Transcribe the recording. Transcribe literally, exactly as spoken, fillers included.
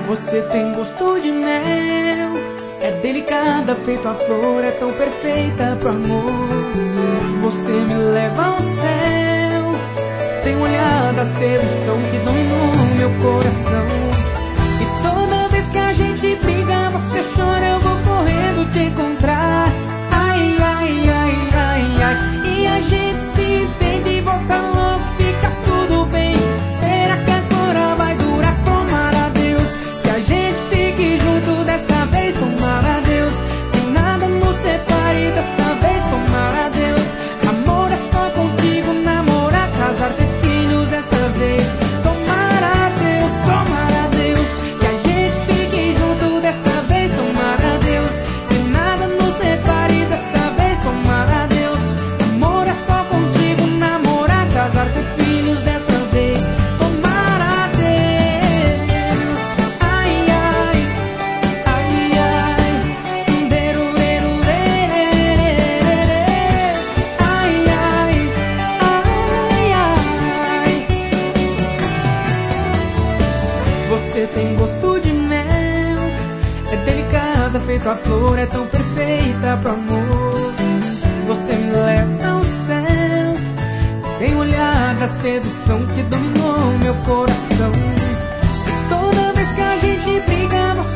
Você tem gosto de mel, é delicada, feito a flor, é tão perfeita pro amor. Você me leva ao céu, tem um olhar da sedução que dominou meu coração. E toda vez que a gente briga, você chora, eu vou correndo te encontrar. Ai, ai, ai, ai, ai. E a gente se entende e volta logo, fica tudo bem. Será que agora vai durar? Tomara a Deus que a gente fique junto dessa vez. Tomara a Deus que nada nos separe dessa vez. Tomara a Deus, amor é só contigo, namorar, casar, ter filhos dessa vez. Tomara a Deus, tomara a Deus que a gente fique junto dessa vez. Tomara a Deus que nada nos separe dessa vez. Tomara a Deus, amor é só contigo, namorar, casar, ter filhos dessa vez. Tomara a Deus. Ai, ai, ai, ai, derurerurerê. Ai, ai, ai, ai. Você tem gosto de mel, é delicada, feito a flor, é tão perfeita pro amor. Você me leva ao céu, tem um olhar da sedução que dominou meu coração. E toda vez que a gente briga, você